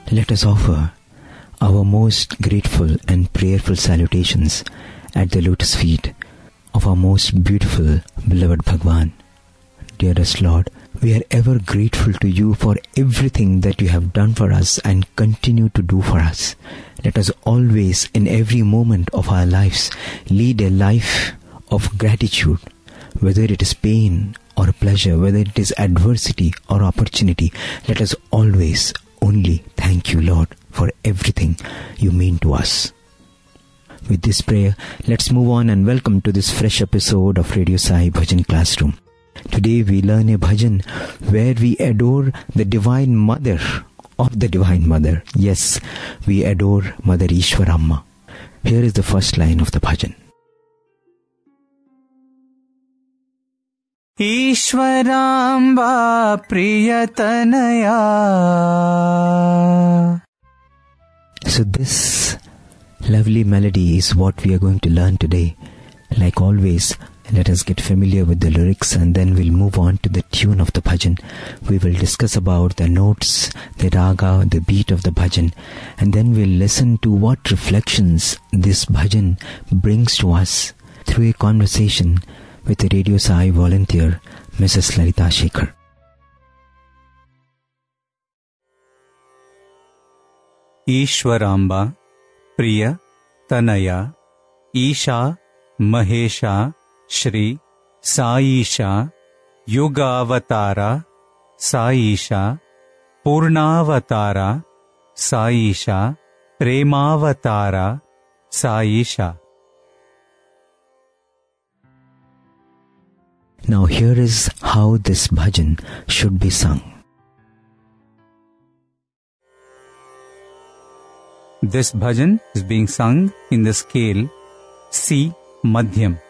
Let us offer our most grateful and prayerful salutations at the lotus feet of our most beautiful, beloved Bhagwan. Dearest Lord, we are ever grateful to you for everything that you have done for us and continue to do for us. Let us always, in every moment of our lives, lead a life of gratitude, whether it is pain or pleasure, whether it is adversity or opportunity. Let us always only thank you, Lord, for everything you mean to us. With this prayer, let's move on and welcome to this fresh episode of Radio Sai Bhajan Classroom. Today we learn a bhajan where we adore the Divine Mother of the Divine Mother. Yes, we adore Mother Ishwaramma. Here is the first line of the bhajan. Ishwaramba Priyatanaya. So this lovely melody is what we are going to learn today. Like always, let us get familiar with the lyrics and then we'll move on to the tune of the bhajan. We will discuss about the notes, the raga, the beat of the bhajan, and then we'll listen to what reflections this bhajan brings to us through a conversation with a Radio Sai volunteer, Mrs. Lalita Shekhar. Ishwaramba Priya Tanaya Isha Mahesha Shri Saisha Yugavatara Saisha Purnavatara Saisha Premavatara Saisha. Now here is how this bhajan should be sung. This bhajan is being sung in the scale C Madhyam.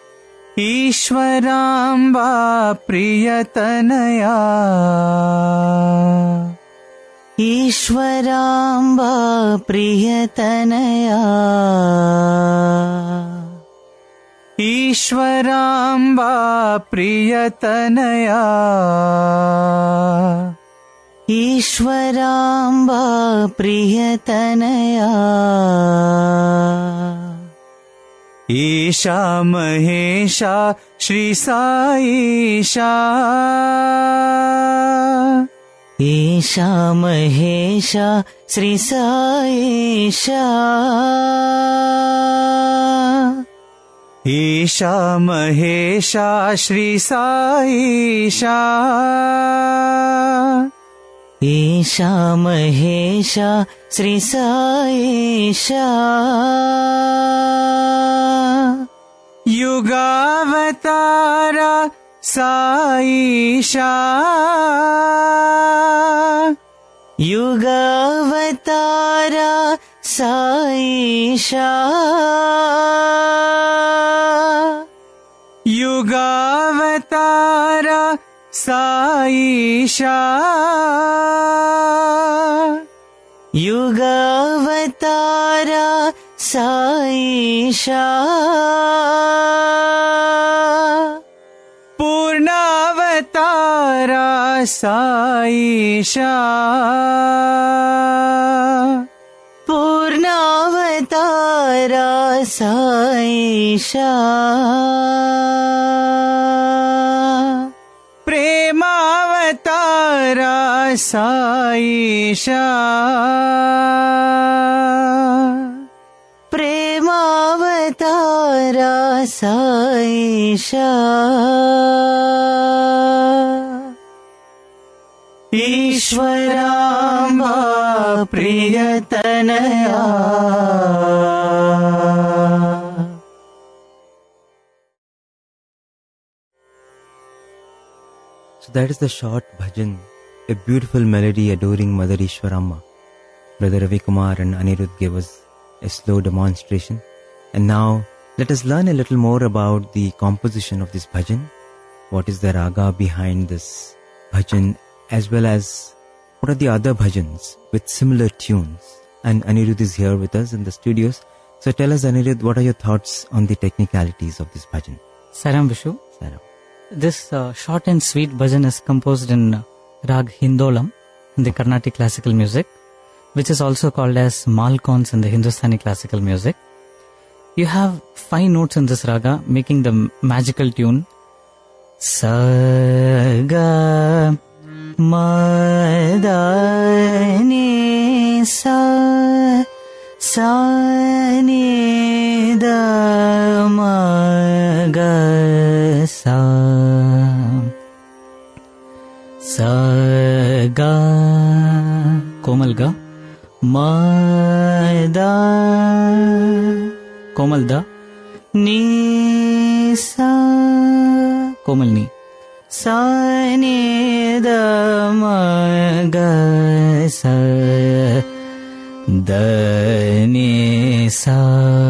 Ishwaramba Priyatanaya. Ishwaramba Priyatanaya. Ishwaramba Priyatanaya. Ishwaramba Priyatanaya. Isha Mahesha Shri Saisha. Isha Mahesha Shri Saisha. Isha Mahesha Shri Saisha. Isha Mahesha Shri Saisha. Yugavatara Saisha. Yugavatara Saisha. Yugavatara Saisha. Yugavatara Saisha. Purnavatara Saisha. Purnavatara Saisha. Premavatara Saisha. Premavatara Saisha. Ishwaramba Priyatanaya. So that is the short bhajan, a beautiful melody adoring Mother Ishwaramma. Brother Ravi Kumar and Anirudh gave us a slow demonstration. And now let us learn a little more about the composition of this bhajan. What is the raga behind this bhajan, as well as what are the other bhajans with similar tunes. And Anirudh is here with us in the studios. So tell us, Anirudh, what are your thoughts on the technicalities of this bhajan? Saram Vishu. Saram. This short and sweet bhajan is composed in Rag Hindolam in the Carnatic classical music, which is also called as Malkauns in the Hindustani classical music. You have 5 notes in this raga, making the magical tune Sa Ga Ma Da Ni Sa Sa Ni Da Ma Ga Sa Sa Ga Komal Ga Ma Da Komal Da Ni Sa Komal Ni Sa Ni Da Ma Ga Sa Da Ni Sa.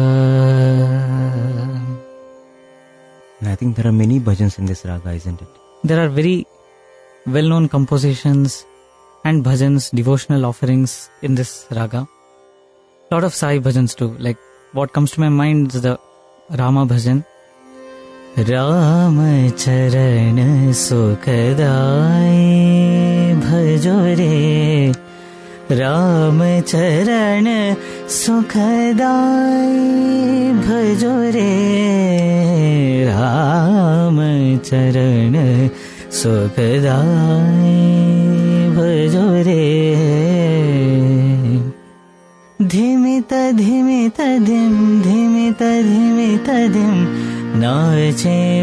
And I think there are many bhajans in this raga, isn't it? There are very well-known compositions and bhajans, devotional offerings in this raga. Lot of Sai bhajans too. Like what comes to my mind is the Rama bhajan. Rama charan sukhadai bhajo re, Rama charan sukhadai bhajo re, Rama charan sukhadai bhajo re. Dhimita dhimita dhim, dhimita dhimita dhim, नाचे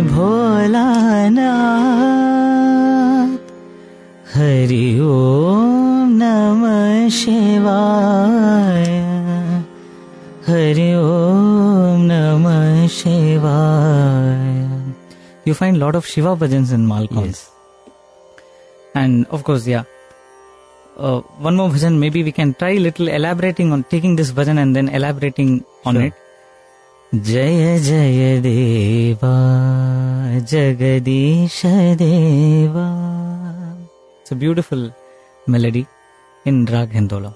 भोलानाथ. हरि ओम नमः शिवाय, हरि ओम नमः शिवाय. You find lot of Shiva bhajans in Malkauns. Yes. And of course, one more bhajan, maybe we can try little elaborating on taking this bhajan and then elaborating on it. Jaya Jaya Deva Jagadisha Deva. It's a beautiful melody in Rag Hindola.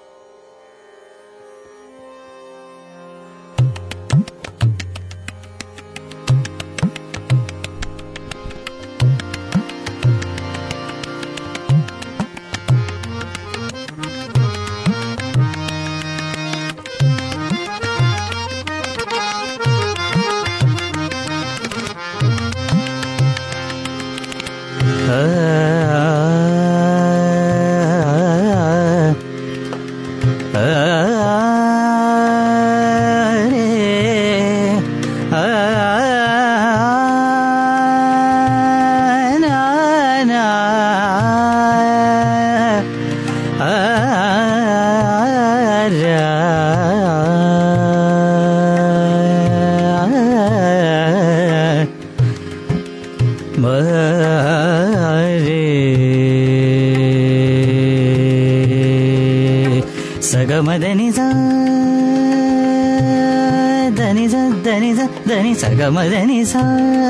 Sagamada sa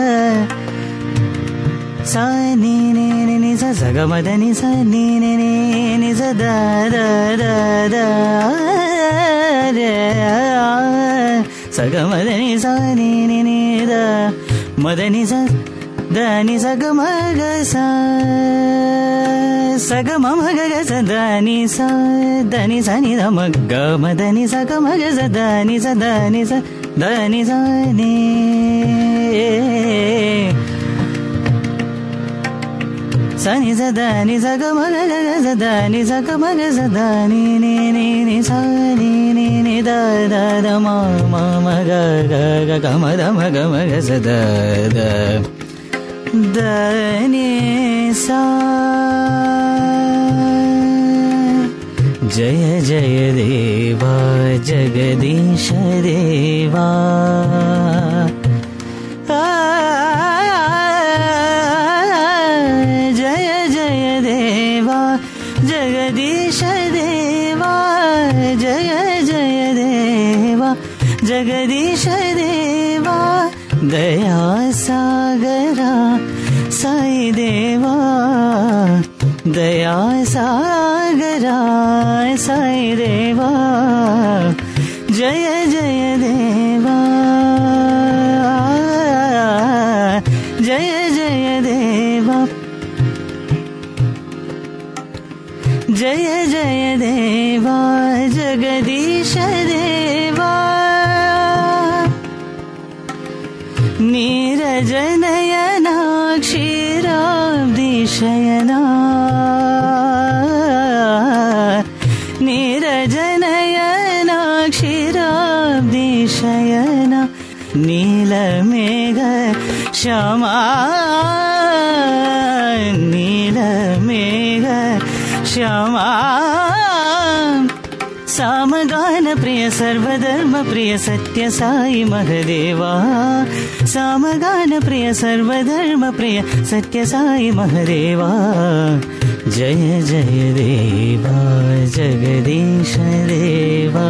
sa ni ni ni sa sagamada ni sa ni ni ni sa da da da da re sagamada ni sa ni ni ni da madani sa da ni sagamaga sa sagamaga ga sa da ni sa ni da maga madani sagamaga sa da ni sa Dani Sani Sani Sadani Sagamaga Sadani Sagamaga Sadani Ni Sani Ni Da Da Da Ma Ma Ma Ga Ga Ga Ga Ma Da Ma Ga Ma Ga Sada Da Dani Sa Jaya Jaya Deva Jagadisha Deva. Jaya Jaya Deva Jagadisha Deva. Jaya Jaya Deva Jagadisha Deva. Daya Sagara Sai Deva. Daya Sagara Sai Deva. Jaya Jaya Deva Jaya Jaya Deva जय जय देवा जगदीश देवा नीरजनयना क्षीराब्धिशयना नीरजनयना क्षीराब्धिशयना नीलमेघ श्यामा नीलमेघ श्यामा सामगान प्रिय सर्वधर्म प्रिय सत्य साई महदेवा सामगान प्रिय सर्वधर्म प्रिय सत्य साई महदेवा जय जय देवा जगदीश देवा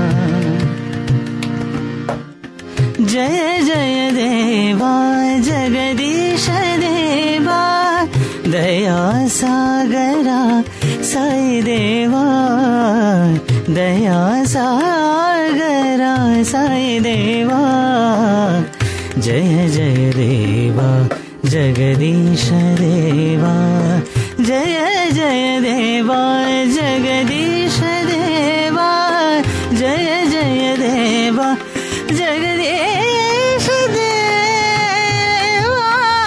जय जय देवा जगदीश देवा दया सागरा साई देवा दया सागरा साई देवा जय जय देवा जगदीश देवा जय जय देवा जगदीश देवा जय जय देवा जगदीश देवा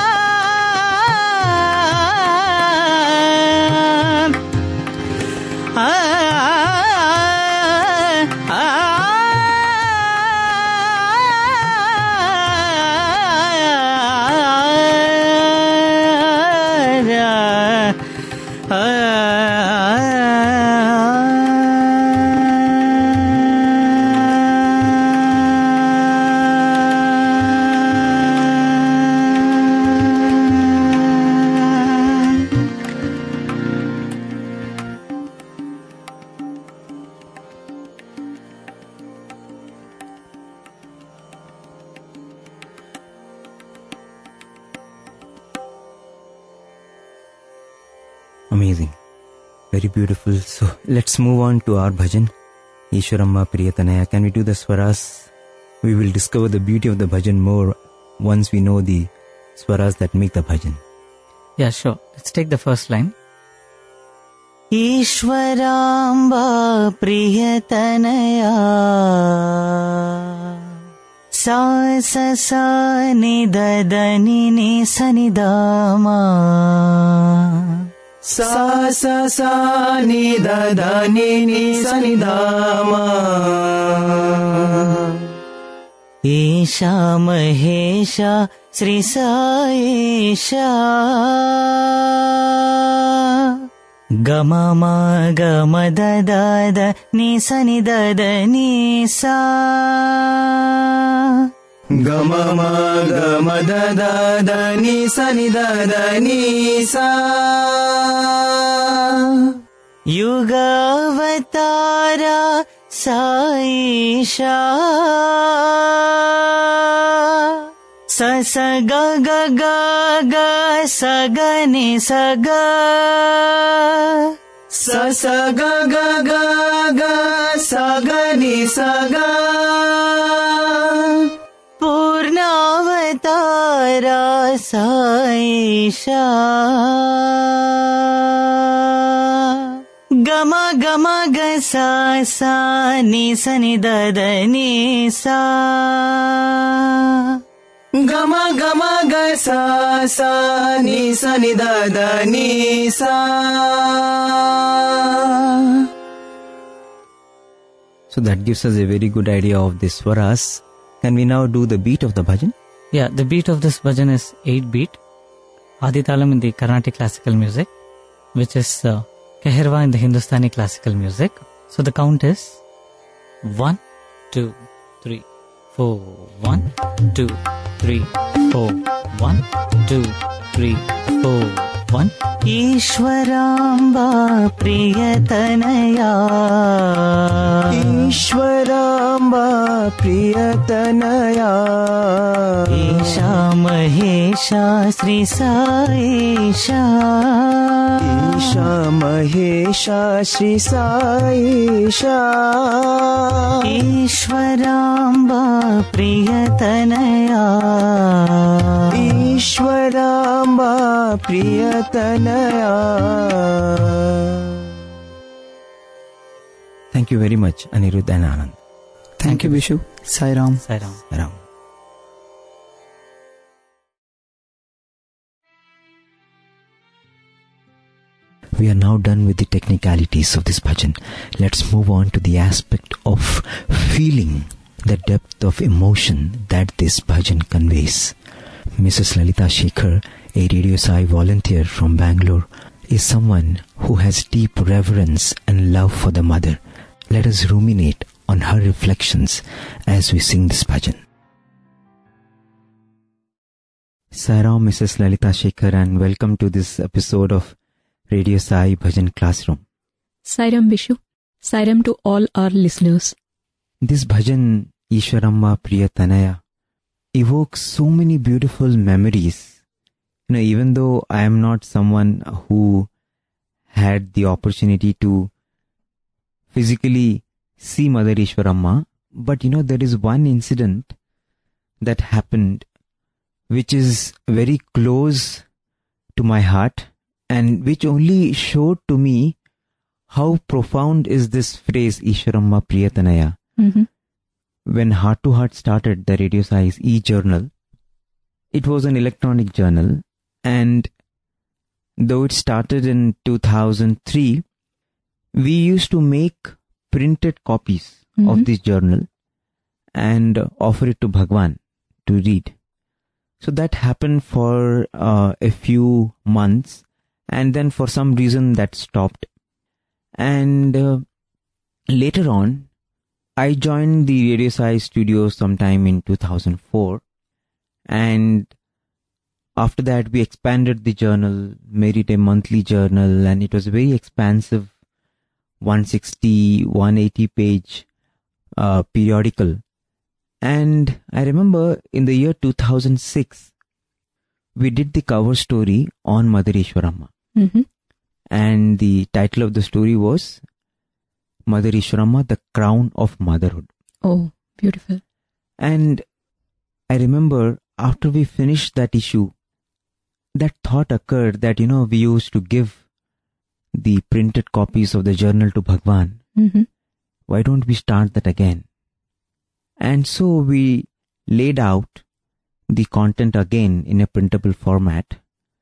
Amazing. Very beautiful. So let's move on to our bhajan. Ishwaramma Priyatanaya. Can we do the swaras? We will discover the beauty of the bhajan more once we know the swaras that make the bhajan. Yeah, sure. Let's take the first line. ईश्वराम्बा प्रियतनया सा स सा नि the the नि नि स नि the मा सा सा सा नि द द नि नि स नि द मा ईशा महेशा श्री साईशा गम म गम द द द नि स नि द द नि सा गम म गम द द द नि स नि द द नि सा युगावतारा साईशा स स ग ग ग ग स ग नि स ग स स ग ग ग ग स ग नि स ग पूर्णावतारा साईशा गम गम ग सा सा नि स नि द द नि सा गम गम ग सा सा नि स नि द द नि सा. So that gives us a very good idea of the swaras. Can we now do the beat of the bhajan? Yeah, the beat of this bhajan is 8 beat. Aditalam in the Carnatic classical music, which is Keherwa in the Hindustani classical music. So the count is 1, 2, 3, 4. 1, 2, 3, 4. 1, 2, 3, 4. 1. ईश्वराम्बा प्रियतनया ईश्वराम्बा प्रियतनया Isha Mahesha Shri Saisha Isha Mahesha Shri Saisha ईश्वराम्बा प्रियतनया ईश्वराम्बा प्रियतनया Thank you very much, Anirudh and Anand. Thank you, Vishu. Sai Ram. Sai Ram. Ram. We are now done with the technicalities of this bhajan. Let's move on to the aspect of feeling, the depth of emotion that this bhajan conveys. Mrs. Lalita Shekhar, a Radio Sai volunteer from Bangalore, is someone who has deep reverence and love for the mother. Let us ruminate on her reflections as we sing this bhajan. Sairam, Mrs. Lalita Shekhar, and welcome to this episode of Radio Sai Bhajan Classroom. Sairam Vishu. Sairam to all our listeners. This bhajan, Ishwaramma Priya Tanaya, evokes so many beautiful memories. Even though I am not someone who had the opportunity to physically see Mother Ishwaramma, but there is one incident that happened which is very close to my heart and which only showed to me how profound is this phrase Ishwaramma Priya Tanaya. Mm-hmm. When Heart to Heart started the Radio Sai's e-journal, it was an electronic journal, and though it started in 2003, we used to make printed copies of this journal and offer it to Bhagwan to read. So that happened for a few months, and then for some reason that stopped. And later on, I joined the Radio Sai studio sometime in 2004, and after that we expanded the journal, made it a monthly journal, and it was a very expansive 160, 180 page periodical. And I remember in the year 2006, we did the cover story on Mother Ishwaramma. Mm-hmm. And the title of the story was Mother Ishwaramma, the Crown of Motherhood. Oh, beautiful. And I remember after we finished that issue, that thought occurred that, we used to give the printed copies of the journal to Bhagwan. Mm-hmm. Why don't we start that again? And so we laid out the content again in a printable format,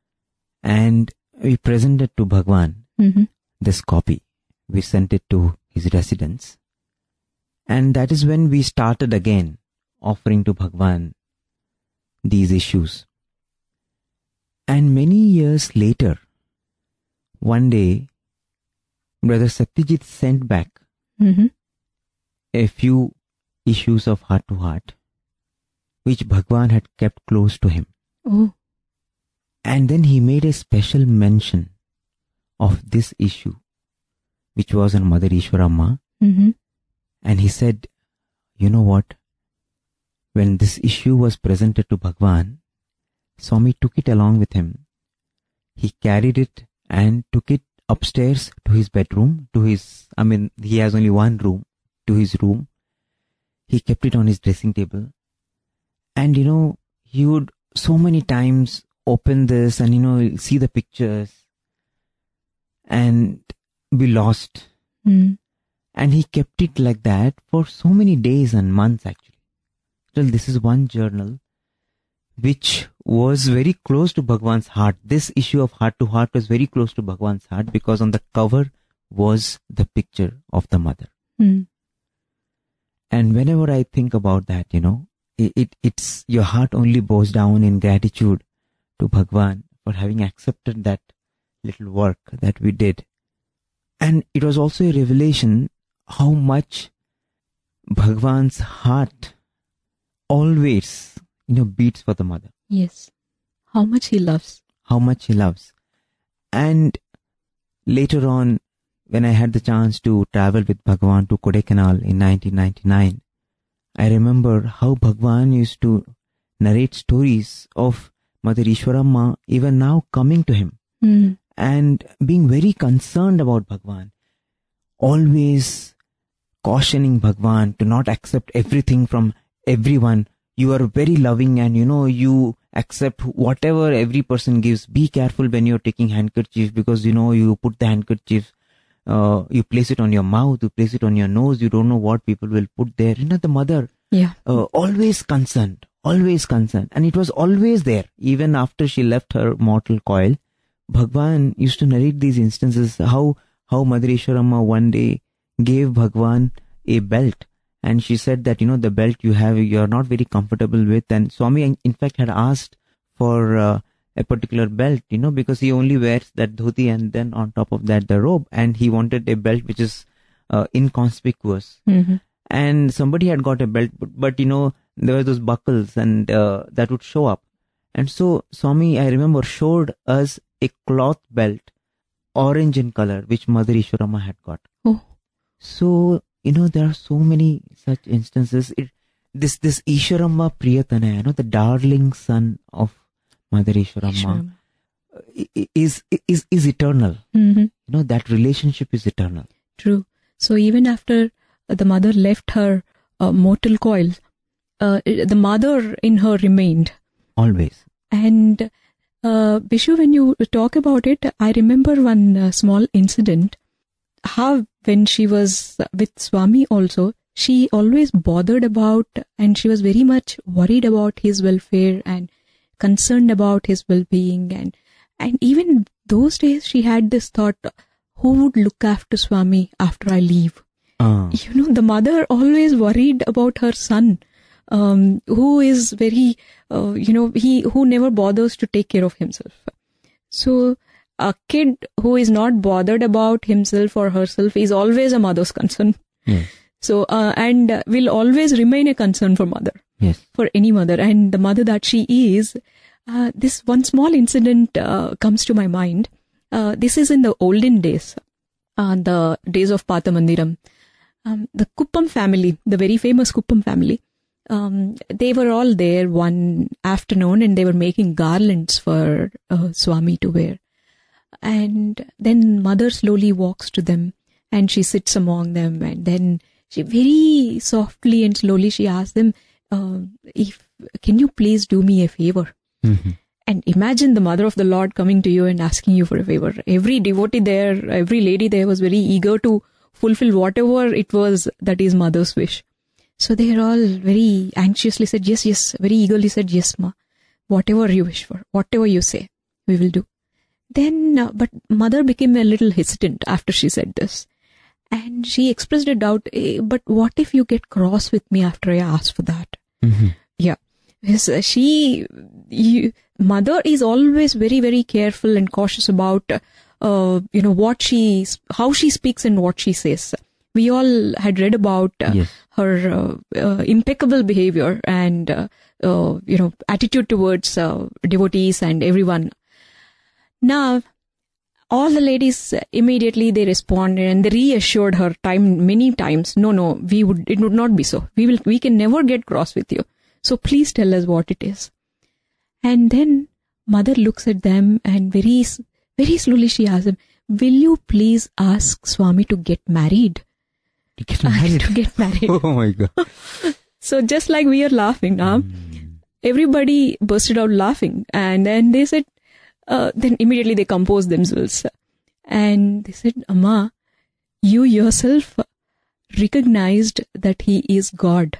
and we presented to Bhagwan this copy. We sent it to his residence, and that is when we started again offering to Bhagwan these issues. And many years later, one day, Brother Satyajit sent back a few issues of Heart to Heart, which Bhagwan had kept close to him. Oh. And then he made a special mention of this issue, which was on Mother Ishwaramma. And he said, you know what? When this issue was presented to Bhagwan, Swami took it along with him. He carried it and took it upstairs to his bedroom, he has only one room, to his room. He kept it on his dressing table. And he would so many times open this and see the pictures and be lost. And he kept it like that for so many days and months actually. Well, this is one journal which was very close to Bhagwan's heart. This issue of Heart to Heart was very close to Bhagwan's heart because on the cover was the picture of the mother. And whenever I think about that, it's your heart only bows down in gratitude to Bhagwan for having accepted that little work that we did. And it was also a revelation how much Bhagwan's heart always, beats for the mother. Yes. How much he loves. How much he loves. And later on, when I had the chance to travel with Bhagwan to Kodaikanal in 1999, I remember how Bhagwan used to narrate stories of Mother Ishwaramma even now coming to him and being very concerned about Bhagwan, always cautioning Bhagwan to not accept everything from everyone. You are very loving and you accept whatever every person gives. Be careful when you're taking handkerchief because you put the handkerchief you place it on your mouth, you place it on your nose, you don't know what people will put there. The mother, always concerned. And it was always there. Even after she left her mortal coil, Bhagwan used to narrate these instances, how Mother Ishwaramma one day gave Bhagwan a belt. And she said that, the belt you have, you're not very comfortable with. And Swami, in fact, had asked for a particular belt, because he only wears that dhoti and then on top of that, the robe. And he wanted a belt which is inconspicuous. Mm-hmm. And somebody had got a belt, but there were those buckles and that would show up. And so Swami, I remember, showed us a cloth belt, orange in color, which Mother Ishwaramma had got. Oh. So, there are so many such instances. This Ishwaramma Priyatana, the darling son of Mother Ishwaramma, is eternal. Mm-hmm. That relationship is eternal. True. So even after the mother left her mortal coil, the mother in her remained. Always. And Bishu, when you talk about it, I remember one small incident. How when she was with Swami also, she always bothered about, and she was very much worried about his welfare and concerned about his well-being. And even those days she had this thought, who would look after Swami after I leave? The mother always worried about her son, who is very, who never bothers to take care of himself. So a kid who is not bothered about himself or herself is always a mother's concern. Yes. So, and will always remain a concern for mother. Yes. For any mother. And the mother that she is, this one small incident comes to my mind. This is in the olden days, the days of Pata Mandiram. The Kuppam family, the very famous Kuppam family, they were all there one afternoon and they were making garlands for Swami to wear. And then mother slowly walks to them and she sits among them, and then she very softly and slowly she asks them, can you please do me a favor? Mm-hmm. And imagine the mother of the Lord coming to you and asking you for a favor. Every devotee there, every lady there was very eager to fulfill whatever it was that is mother's wish. So they are all very anxiously said, yes, very eagerly said, yes, ma, whatever you wish for, whatever you say, we will do. Then, but mother became a little hesitant after she said this. And she expressed a doubt, but what if you get cross with me after I ask for that? Mm-hmm. Yeah. Yes, mother is always very, very careful and cautious about, how she speaks and what she says. We all had read about her impeccable behavior and, attitude towards devotees and everyone. Now, all the ladies immediately they responded and they reassured her many times. No, it would not be so. We can never get cross with you. So please tell us what it is. And then mother looks at them and very, very slowly she asks them, will you please ask Swami to get married? To get married? To get married. Oh my God. So just like we are laughing now, everybody bursted out laughing. And then they said, then immediately they composed themselves. And they said, Amma, you yourself recognized that he is God.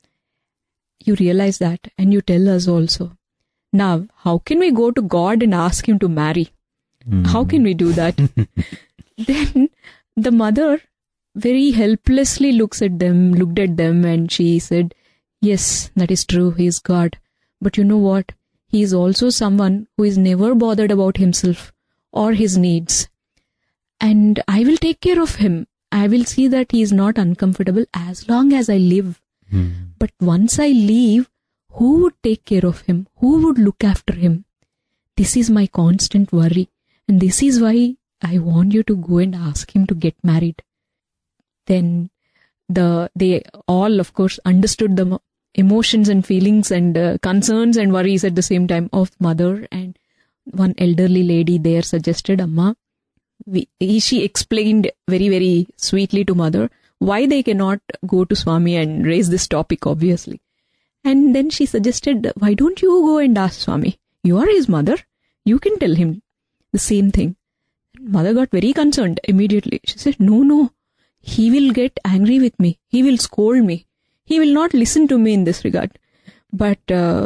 You realize that and you tell us also. Now, how can we go to God and ask him to marry? How can we do that? Then the mother very helplessly looked at them and she said, yes, that is true, he is God. But you know what? He is also someone who is never bothered about himself or his needs. And I will take care of him. I will see that he is not uncomfortable as long as I live. But once I leave, who would take care of him? Who would look after him? This is my constant worry. And this is why I want you to go and ask him to get married. Then they all, of course, understood the emotions and feelings and concerns and worries at the same time of mother. And one elderly lady there suggested, Amma, she explained very, very sweetly to mother why they cannot go to Swami and raise this topic, obviously. And then she suggested, why don't you go and ask Swami? You are his mother. You can tell him the same thing. Mother got very concerned immediately. She said, no, he will get angry with me. He will scold me. He will not listen to me in this regard. But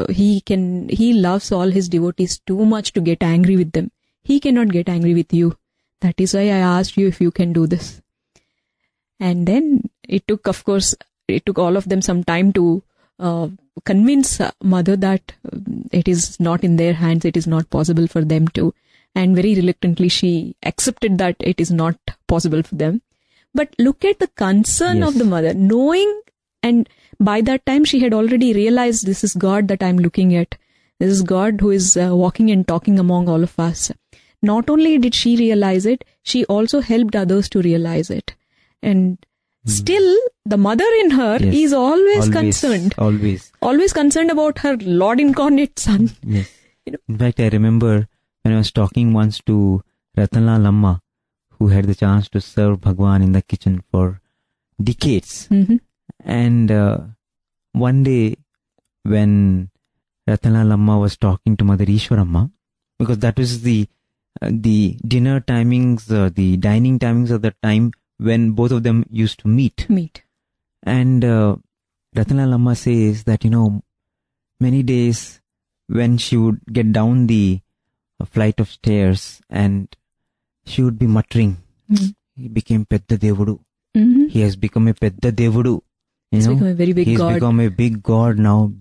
he loves all his devotees too much to get angry with them. He cannot get angry with you. That is why I asked you if you can do this. And then it took all of them some time to convince Mother that it is not in their hands, it is not possible for them to. And very reluctantly she accepted that it is not possible for them. But look at the concern of the mother, knowing, and by that time she had already realized this is God that I'm looking at. This is God who is walking and talking among all of us. Not only did she realize it, she also helped others to realize it. And still, the mother in her is always concerned. Always concerned about her Lord Incarnate Son. Yes. In fact, I remember when I was talking once to Ratanlal Amma, who had the chance to serve Bhagwan in the kitchen for decades. Mm-hmm. And one day, when Ratanlal Amma was talking to Mother Ishwaramma, because that was the dinner timings, the dining timings of the time when both of them used to meet. And Ratanlal Amma says that, many days when she would get down the flight of stairs and she would be muttering, he became Pedda Devudu. Mm-hmm. He has become a Pedda Devudu. He's become a very big He's God. become a big God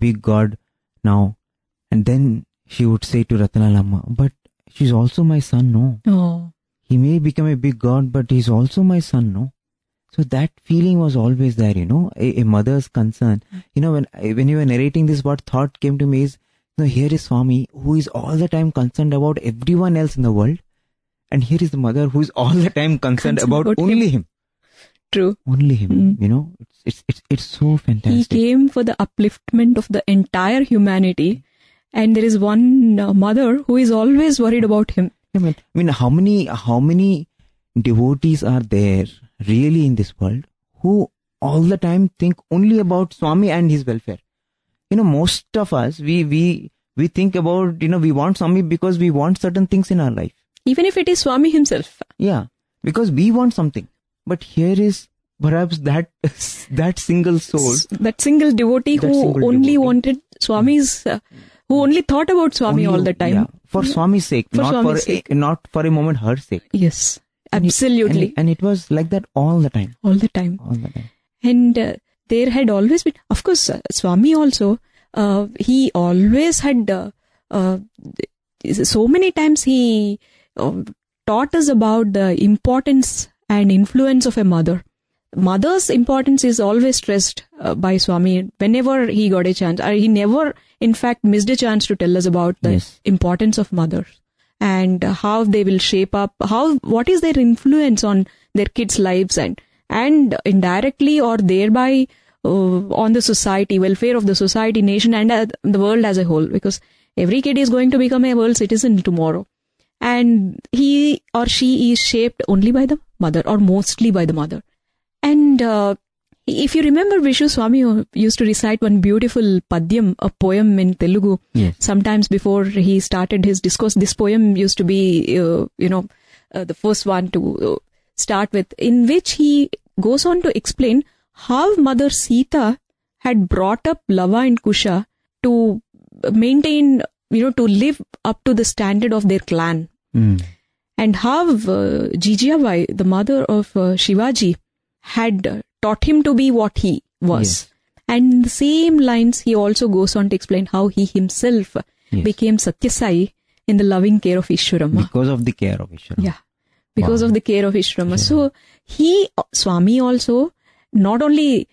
now. And then she would say to Ratanlal Amma, but she's also my son, no? Oh. He may become a big God, but he's also my son, no? So that feeling was always there, a mother's concern. When you were narrating this, what thought came to me is, here is Swami, who is all the time concerned about everyone else in the world. And here is the mother who is all the time concerned about only him. True. Only him, it's so fantastic. He came for the upliftment of the entire humanity. And there is one mother who is always worried about him. I mean, how many devotees are there really in this world who all the time think only about Swami and his welfare? Most of us, we think about, we want Swami because we want certain things in our life. Even if it is Swami himself. Yeah, because we want something. But here is perhaps that single soul. That single devotee who only wanted Swami's... who only thought about Swami all the time. Yeah, for Swami's sake, not for a moment her sake. Yes, absolutely. And it was like that all the time. All the time. And there had always been, of course, Swami also, he always had, so many times he taught us about the importance and influence of a mother. Mother's importance is always stressed by Swami whenever he got a chance. He never, in fact, missed a chance to tell us about the importance of mothers and how they will shape up, what is their influence on their kids' lives and indirectly or thereby on the society, welfare of the society, nation and the world as a whole, because every kid is going to become a world citizen tomorrow. And he or she is shaped only by the mother or mostly by the mother. And if you remember, Vishu Swami used to recite one beautiful padyam, a poem in Telugu. Yes. Sometimes before he started his discourse, this poem used to be, the first one to start with, in which he goes on to explain how Mother Sita had brought up Lava and Kusha to maintain, to live up to the standard of their clan. And how Jijabai, the mother of Shivaji, had taught him to be what he was. Yes. And in the same lines, he also goes on to explain how he himself became Satyasai in the loving care of Ishwaramma. Because of the care of Ishwaramma. Yeah. Because of the care of Ishwaramma. So, Swami also, not only,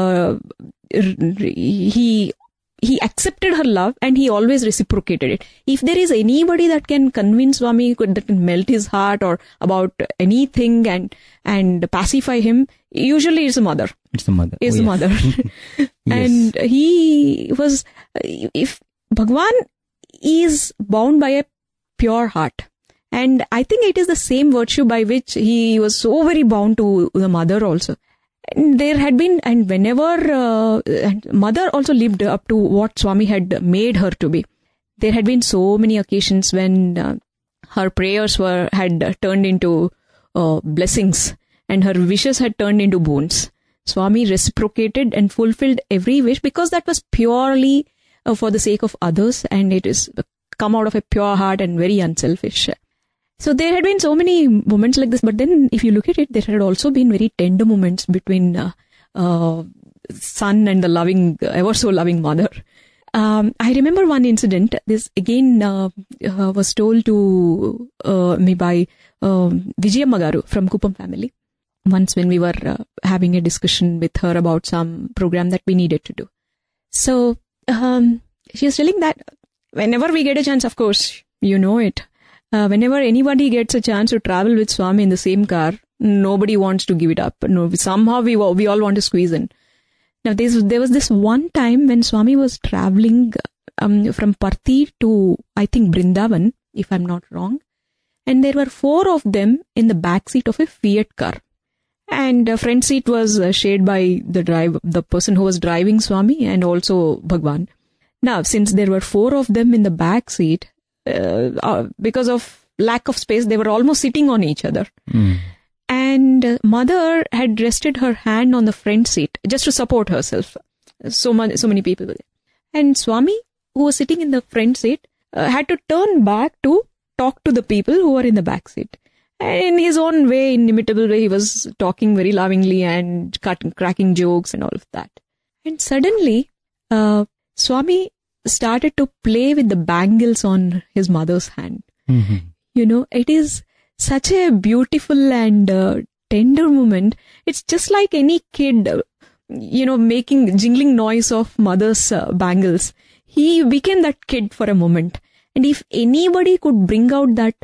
he accepted her love and he always reciprocated it. If there is anybody that can convince Swami, that can melt his heart or about anything and pacify him, usually it's a mother. It's the mother. It's the mother. Yes. And he was, if Bhagwan is bound by a pure heart. And I think it is the same virtue by which he was so very bound to the mother also. And there had been, and whenever mother also lived up to what Swami had made her to be. There had been so many occasions when her prayers had turned into blessings and her wishes had turned into boons. Swami reciprocated and fulfilled every wish because that was purely for the sake of others, and it is come out of a pure heart and very unselfish. So there had been so many moments like this, but then if you look at it, there had also been very tender moments between son and the loving, ever so loving mother. I remember one incident. This again was told to me by Vijayamma Garu from Kuppam family. Once when we were having a discussion with her about some program that we needed to do. So she was telling that whenever we get a chance, of course, you know it. Whenever anybody gets a chance to travel with Swami in the same car, nobody wants to give it up. No, somehow we all want to squeeze in. Now there was this one time when Swami was traveling from Parthi to, I think, Brindavan, if I'm not wrong. And there were 4 of them in the back seat of a Fiat car. And the front seat was shared by the person who was driving Swami and also Bhagwan. Now, since there were 4 of them in the back seat, because of lack of space, they were almost sitting on each other. And mother had rested her hand on the front seat just to support herself. So many people were there. And Swami, who was sitting in the front seat, had to turn back to talk to the people who were in the back seat. And in his own way, inimitable way, he was talking very lovingly and cracking jokes and all of that. And suddenly, Swami started to play with the bangles on his mother's hand. Mm-hmm. You know, it is such a beautiful and tender moment. It's just like any kid, making jingling noise of mother's bangles. He became that kid for a moment. And if anybody could bring out that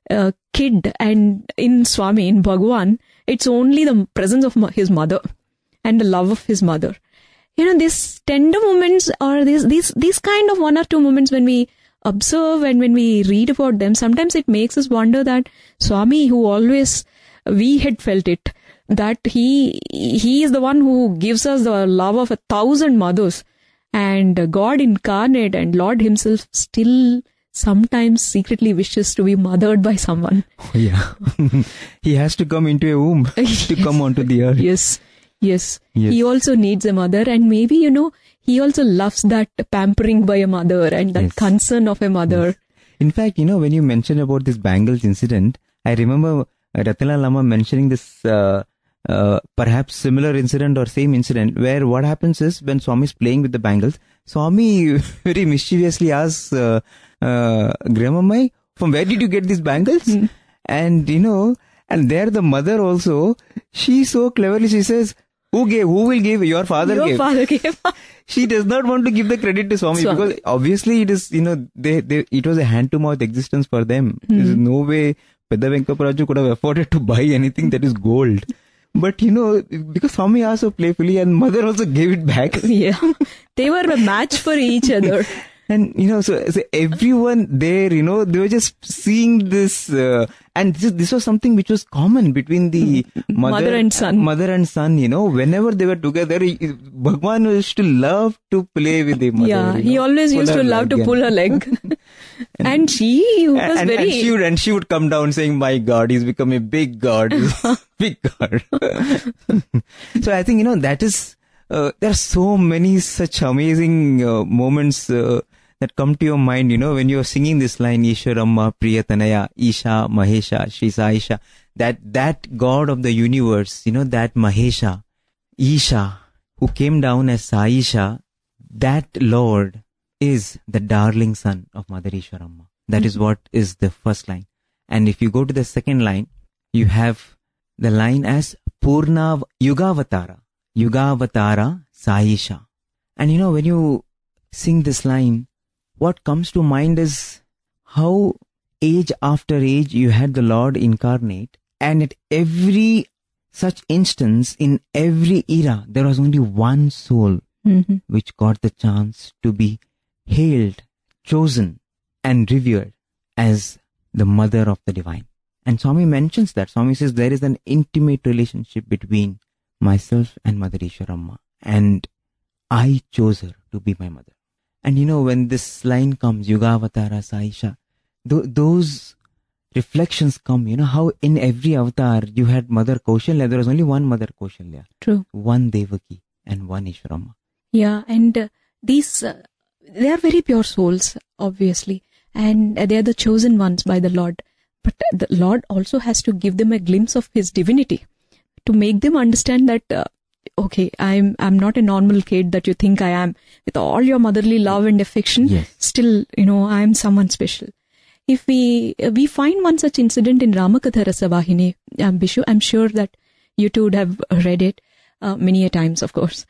kid and in Swami, in Bhagwan, it's only the presence of his mother and the love of his mother. These tender moments or these kind of 1 or 2 moments when we observe and when we read about them, sometimes it makes us wonder that Swami, who always, we had felt it, that he is the one who gives us the love of 1,000 mothers, and God incarnate and Lord himself still sometimes secretly wishes to be mothered by someone. Oh, yeah. He has to come into a womb to come onto the earth. Yes. He also needs a mother, and maybe, he also loves that pampering by a mother and that concern of a mother. Yes. In fact, when you mentioned about this bangles incident, I remember Ratnalal Lama mentioning this perhaps similar incident or same incident, where what happens is when Swami is playing with the bangles, Swami very mischievously asks Grandmamma, from where did you get these bangles? And and there the mother also, she so cleverly, she says, who will give? Your father gave. She does not want to give the credit to Swami because obviously it is, it was a hand-to-mouth existence for them. There's no way Pedda Venkapraju could have afforded to buy anything that is gold. But, because Swami asked so playfully and mother also gave it back. Yeah. They were a match for each other. And, so everyone there, they were just seeing this, and this was something which was common between the mother and son. Whenever they were together, Bhagwan used to love to play with the mother. Yeah, he always used to love to pull her leg. and she was very... And she would come down saying, my God, he's become a big God. Big God. So I think, that is, there are so many such amazing moments that come to your mind, when you're singing this line, Ishwaramma, Priyatanaya, Isha, Mahesha, Shri Saisha, that God of the universe, that Mahesha, Isha, who came down as Saisha, that Lord is the darling son of Mother Ishwaramma. That is what is the first line. And if you go to the second line, you have the line as Purna Yugavatara Saisha. And when you sing this line, what comes to mind is how age after age you had the Lord incarnate, and at every such instance, in every era, there was only one soul which got the chance to be hailed, chosen and revered as the mother of the divine. And Swami mentions that. Swami says there is an intimate relationship between myself and Mother Ishwaramma, and I chose her to be my mother. And when this line comes, Yugavatara Saisha, those reflections come. You know how in every avatar you had Mother Kaushalya. There was only one Mother Kaushalya. True. One Devaki and one Ishwarama. Yeah, and these, they are very pure souls, obviously. And they are the chosen ones by the Lord. But the Lord also has to give them a glimpse of His divinity to make them understand that, okay, I'm not a normal kid that you think I am. With all your motherly love and affection, Yes. still, I am someone special. If we find one such incident in Ramakatha Rasavahini, Bishu, I'm sure that you two would have read it many a times, of course.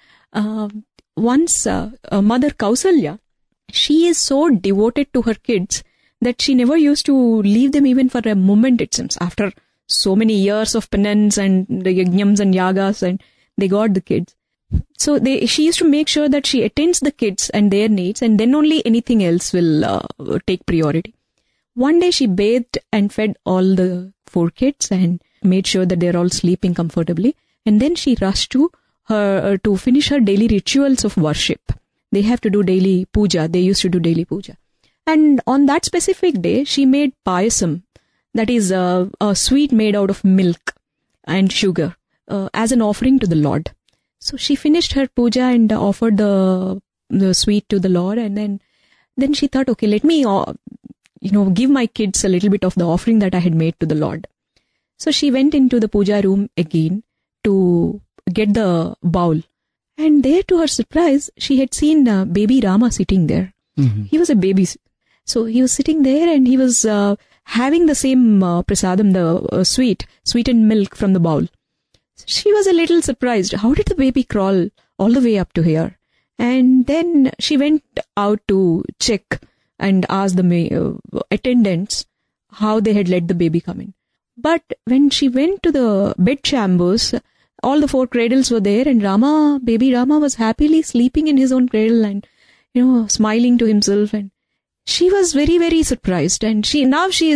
Once Mother Kausalya, she is so devoted to her kids that she never used to leave them even for a moment, it seems. After so many years of penance and the yajnams and yagas, and they got the kids. So she used to make sure that she attends the kids and their needs, and then only anything else will take priority. One day she bathed and fed all the 4 kids and made sure that they're all sleeping comfortably. And then she rushed to finish her daily rituals of worship. They have to do daily puja. They used to do daily puja. And on that specific day, she made payasam, that is a sweet made out of milk and sugar, as an offering to the Lord. So she finished her puja and offered the sweet to the Lord. And then she thought, okay, let me, give my kids a little bit of the offering that I had made to the Lord. So she went into the puja room again to get the bowl. And there, to her surprise, she had seen baby Rama sitting there. Mm-hmm. He was a baby. So he was sitting there and he was having the same prasadam, the sweetened milk from the bowl. She was a little surprised. How did the baby crawl all the way up to here? And then she went out to check and ask the attendants how they had let the baby come in. But when she went to the bed chambers, all the 4 cradles were there, and baby Rama was happily sleeping in his own cradle and, smiling to himself. And she was very, very surprised. And she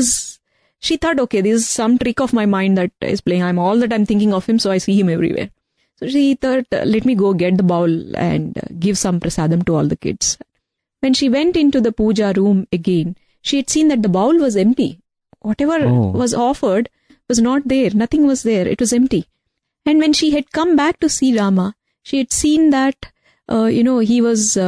thought, okay, this is some trick of my mind that is playing. I'm all the time thinking of him, so I see him everywhere. So she thought, let me go get the bowl and give some prasadam to all the kids. When she went into the puja room again, she had seen that the bowl was empty. Whatever was offered was not there. Nothing was there. It was empty. And when she had come back to see Rama, she had seen that, he was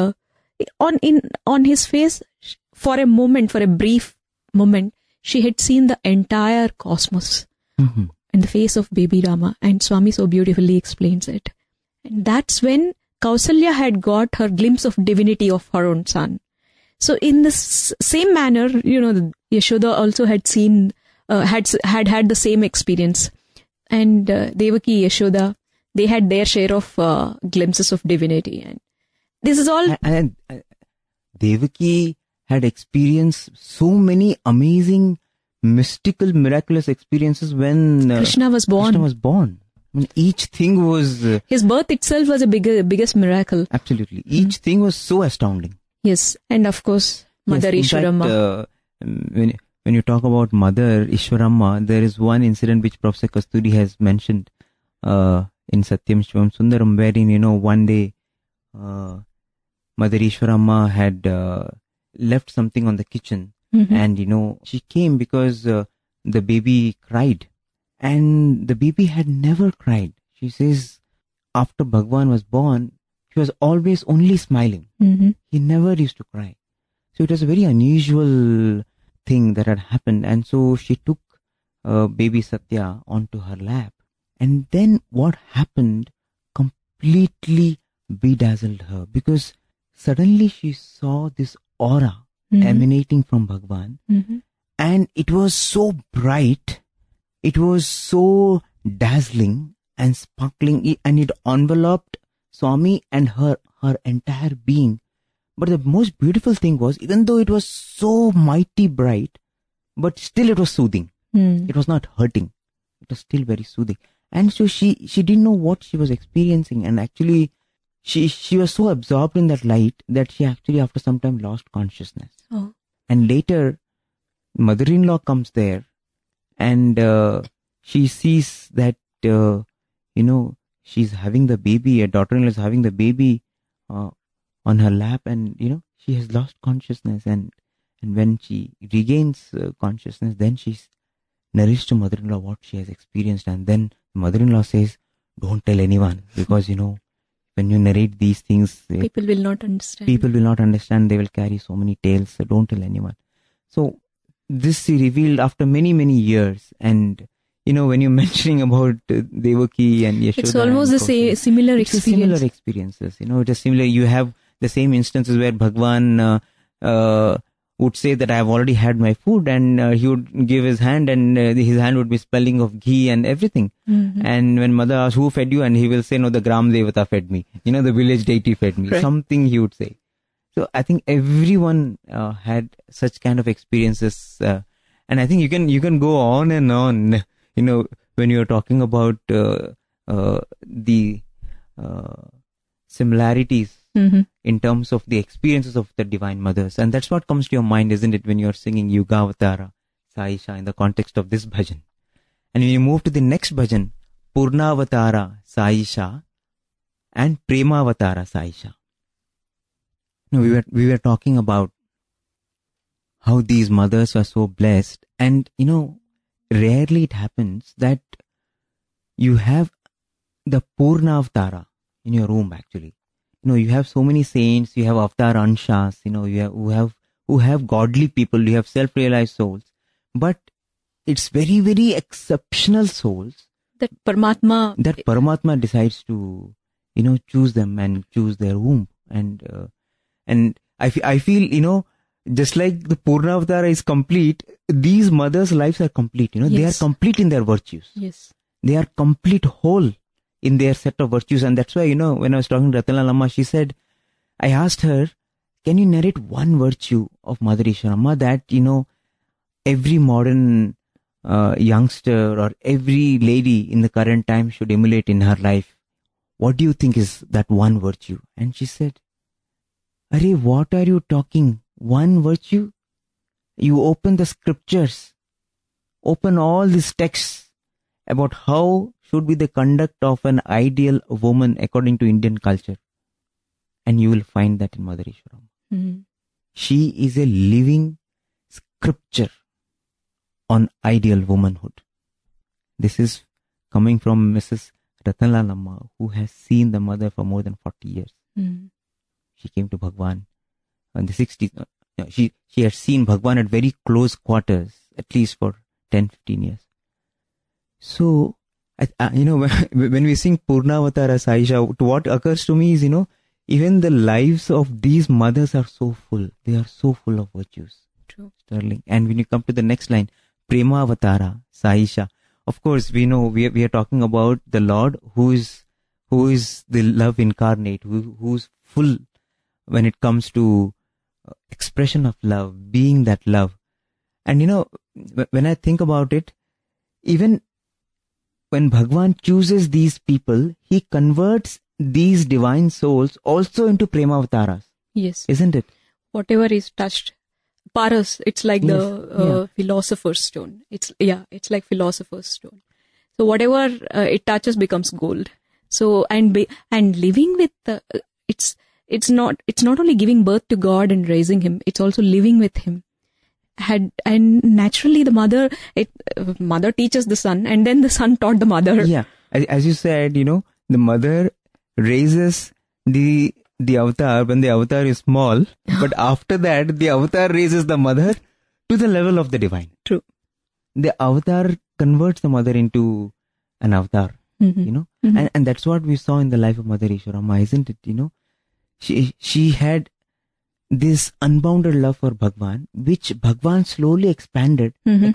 on his face for a brief moment, she had seen the entire cosmos in the face of baby Rama. And Swami so beautifully explains it. And that's when Kausalya had got her glimpse of divinity of her own son. So in this same manner, Yashoda also had seen, had the same experience. And Devaki, Yashoda, they had their share of glimpses of divinity. And this is all. And Devaki had experienced so many amazing, mystical, miraculous experiences when Krishna was born. I mean, each thing was... his birth itself was a biggest miracle. Absolutely. Each thing was so astounding. Yes. And of course, Mother Ishwarama. When you talk about Mother Ishwarama, there is one incident which Professor Kasturi has mentioned in Satyam Shivam Sundaram, wherein, one day Mother Ishwarama had left something on the kitchen, and, she came because the baby cried. And the baby had never cried. She says, after Bhagwan was born, he was always only smiling. He never used to cry. So it was a very unusual thing that had happened. And so she took baby Satya onto her lap. And then what happened completely bedazzled her, because suddenly she saw this aura emanating from Bhagwan. And it was so bright. It was so dazzling and sparkling, and it enveloped Swami and her entire being. But the most beautiful thing was, even though it was so mighty bright, but still it was soothing. It was not hurting. It was still very soothing. And so she didn't know what she was experiencing. And actually, she was so absorbed in that light that she actually after some time lost consciousness. Oh. And later, mother-in-law comes there. And she sees that, she's having the baby, her daughter-in-law is having the baby on her lap, and, she has lost consciousness. And when she regains consciousness, then she narrates to mother-in-law what she has experienced, and then mother-in-law says, don't tell anyone, because when you narrate these things, People will not understand. They will carry so many tales, so don't tell anyone. So this he revealed after many, many years. And when you're mentioning about Devaki and Yashoda, It's almost the same, similar experience. Similar experiences. It is similar. You have the same instances where Bhagwan would say that I have already had my food, and he would give his hand, and his hand would be smelling of ghee and everything. Mm-hmm. And when mother asks who fed you, and he will say, no, the Gram Devata fed me. The village deity fed me. Right. Something he would say. So I think everyone had such kind of experiences, and I think you can go on and on. When you are talking about the similarities Mm-hmm. in terms of the experiences of the Divine Mothers. And that's what comes to your mind, isn't it, when you're singing Yugavatara Saisha in the context of this bhajan. And when you move to the next bhajan, Purnavatara Saisha and Premavatara Saisha. We were talking about how these mothers are so blessed, and rarely it happens that you have the Purnavatara in your room actually. You have so many saints, you have avatar anshas, who have godly people, you have self-realized souls, but it's very, very exceptional souls That Paramatma decides to, choose them and choose their womb. And I feel, just like the Purnavatara is complete, these mothers' lives are complete, Yes. They are complete in their virtues. Yes. They are complete whole in their set of virtues. And that's why, when I was talking to Ratnalal Amma, she said, I asked her, can you narrate one virtue of Mother Ishwaramma that, every modern youngster or every lady in the current time should emulate in her life? What do you think is that one virtue? And she said, Arey, what are you talking? One virtue? You open the scriptures, open all these texts about how should be the conduct of an ideal woman according to Indian culture, and you will find that in Mother Ishwaramma. Mm-hmm. She is a living scripture on ideal womanhood. This is coming from Mrs. Ratnalal Amma, who has seen the mother for more than 40 years. Mm-hmm. She came to Bhagwan in the 60s. She had seen Bhagwan at very close quarters, at least for 10-15 years. So, when we sing Purnavatara Saisha, what occurs to me is, even the lives of these mothers are so full. They are so full of virtues. True. Sterling. And when you come to the next line, Premavatara Saisha, of course, we know we are talking about the Lord who is the love incarnate, who's full when it comes to expression of love, being that love. And when I think about it, even when Bhagwan chooses these people, he converts these divine souls also into Premavataras. Yes. Isn't it? Whatever is touched. Paras, it's like Yes. the philosopher's stone. It's like philosopher's stone. So whatever it touches becomes gold. So and living with it's not only giving birth to God and raising him, it's also living with him. And naturally the mother teaches the son, and then the son taught the mother. Yeah. As you said, the mother raises the avatar when the avatar is small, but after that the avatar raises the mother to the level of the divine. True. The avatar converts the mother into an avatar, Mm-hmm. Mm-hmm. and that's what we saw in the life of Mother Ishwaramma, isn't it? She had this unbounded love for Bhagwan, which Bhagwan slowly expanded,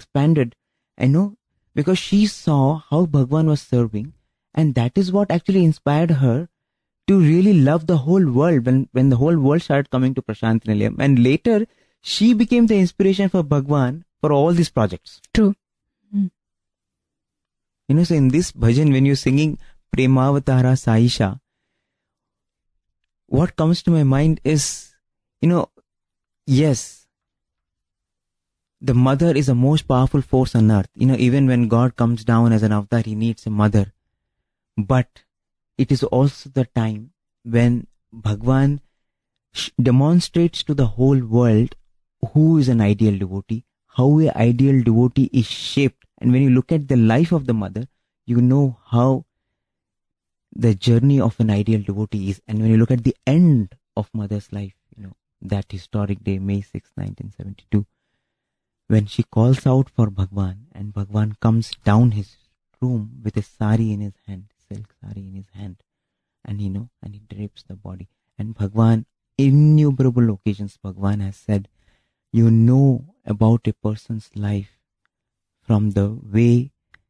because she saw how Bhagwan was serving, and that is what actually inspired her to really love the whole world when the whole world started coming to Prashant Nilayam. And later, she became the inspiration for Bhagwan for all these projects. True. So in this bhajan, when you're singing Premavatara Saisha, what comes to my mind is, yes, the mother is the most powerful force on earth. Even when God comes down as an avatar, he needs a mother. But it is also the time when Bhagwan demonstrates to the whole world who is an ideal devotee, how an ideal devotee is shaped And when you look at the life of the mother, you know how the journey of an ideal devotee is. And when you look at the end of mother's life, that historic day, May 6, 1972, when she calls out for Bhagwan, and Bhagwan comes down his room with a sari in his hand, silk sari in his hand, and and he drapes the body. And Bhagwan, innumerable occasions, Bhagwan has said, you know about a person's life from the way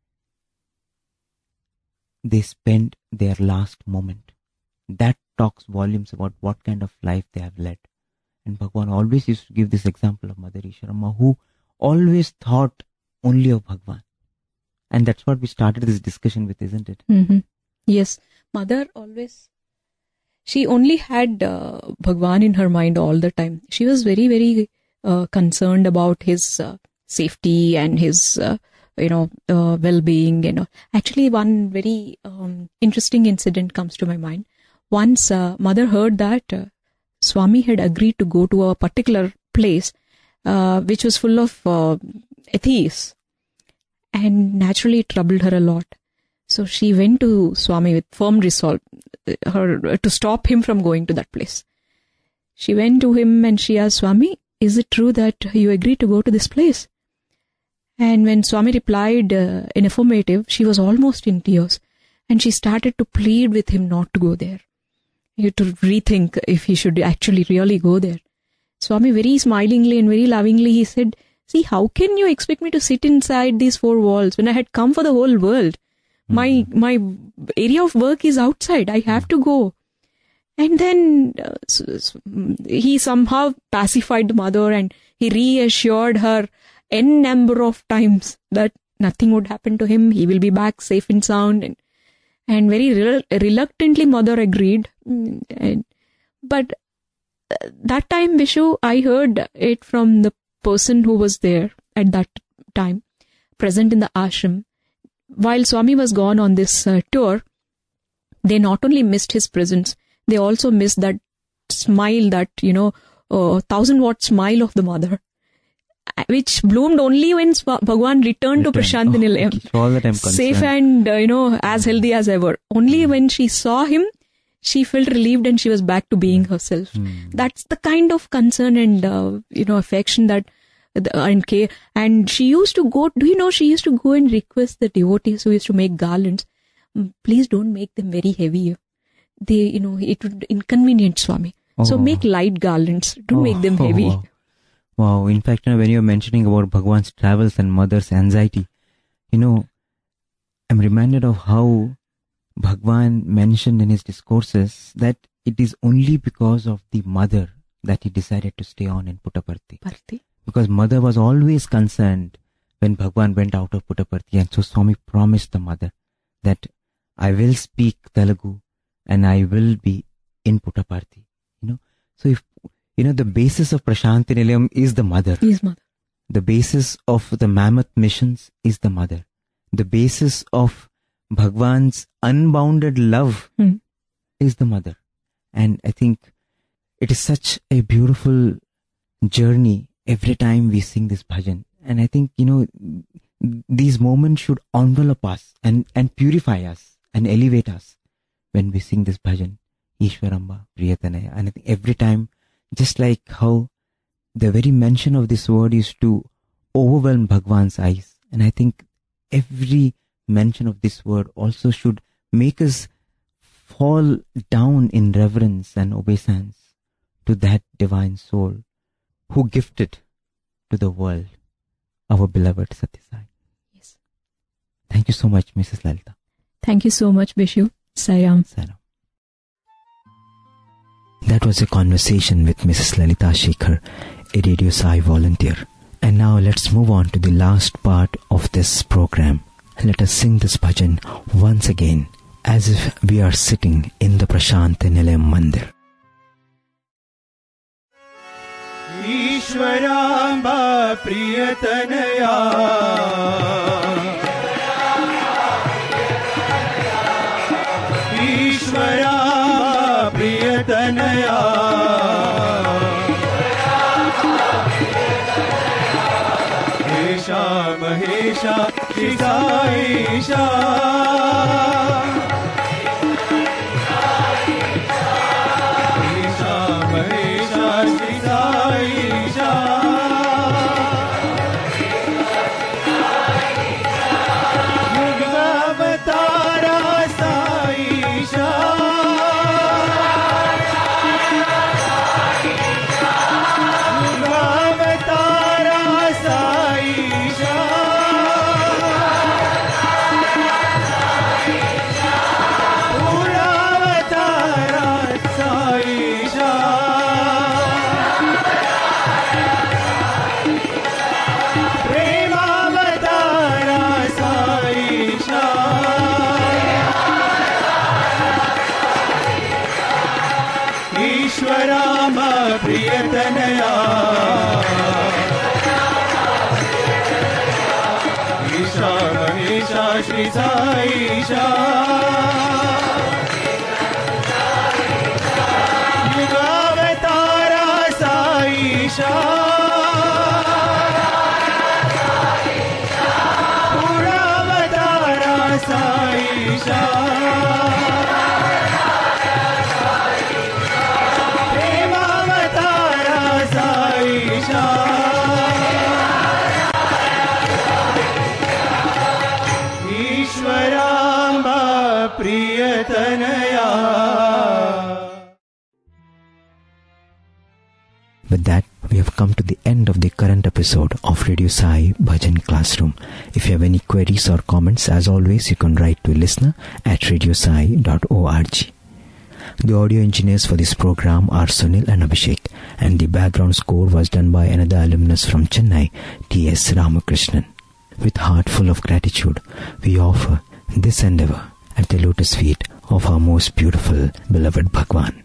they spend their last moment. That talks volumes about what kind of life they have led. And Bhagwan always used to give this example of Mother Ishwarama, who always thought only of Bhagwan. And that's what we started this discussion with, isn't it? Mm-hmm. Yes. Mother always, she only had Bhagwan in her mind all the time. She was very, very concerned about his safety and his, well-being. Actually, one very interesting incident comes to my mind. Once Mother heard that Swami had agreed to go to a particular place which was full of atheists, and naturally it troubled her a lot. So she went to Swami with firm resolve to stop him from going to that place. She went to him and she asked, Swami, is it true that you agreed to go to this place? And when Swami replied in affirmative, she was almost in tears, and she started to plead with him not to go there, to rethink if he should actually really go there. Swami very smilingly and very lovingly, he said, see, how can you expect me to sit inside these four walls when I had come for the whole world? My area of work is outside. I have to go. And then he somehow pacified the mother, and he reassured her n number of times that nothing would happen to him. He will be back safe and sound. And very reluctantly mother agreed. But that time, Vishu, I heard it from the person who was there at that time, present in the ashram. While Swami was gone on this tour, they not only missed his presence, they also missed that smile, that, 1,000-watt smile of the mother, which bloomed only when Bhagwan returned to Prasanthi Nilayam. All the time safe and, as healthy as ever. Only when she saw him, she felt relieved and she was back to being herself. That's the kind of concern and, affection that, and care. And she used to go, she used to go and request the devotees who used to make garlands, please don't make them very heavy. They, it would inconvenience Swami. So make light garlands, don't make them heavy. Wow. In fact, when you're mentioning about Bhagwan's travels and mother's anxiety, I'm reminded of how Bhagwan mentioned in his discourses that it is only because of the mother that he decided to stay on in Puttaparthi. Because mother was always concerned when Bhagwan went out of Puttaparthi, and so Swami promised the mother that I will speak Telugu and I will be in Puttaparthi. So if, the basis of Prasanthi Nilayam is the mother. The basis of the Mammoth missions is the mother. The basis of Bhagwan's unbounded love is the mother. And I think it is such a beautiful journey every time we sing this bhajan. And I think, these moments should envelop us and purify us and elevate us when we sing this bhajan, Ishwaramba Priyatanaya. And I think every time, just like how the very mention of this word used to overwhelm Bhagwan's eyes. And I think every mention of this word also should make us fall down in reverence and obeisance to that divine soul who gifted to the world our beloved Satyasai. Yes. Thank you so much, Mrs. Lalita. Thank you so much, Vishu. Sairam. Sairam. That was a conversation with Mrs. Lalita Shekhar, a Radio Sai volunteer. And now let's move on to the last part of this program. Let us sing this bhajan once again, as if we are sitting in the Prasanthi Nilayam Mandir. Ishwaramba Priyatanaya, Ishwaramba Priyatanaya, Mahesha Shri Sai Shah. प्रियतनया Isha Mahesha Shri Sai युगावतारा Sai पुरावतारा Sai With that, we have come to the end of the current episode of Radio Sai Bhajan Classroom. If you have any queries or comments, as always, you can write to listener@radiosai.org. The audio engineers for this program are Sunil and Abhishek, and the background score was done by another alumnus from Chennai, T.S. Ramakrishnan. With heart full of gratitude, we offer this endeavor at the lotus feet of our most beautiful beloved Bhagwan.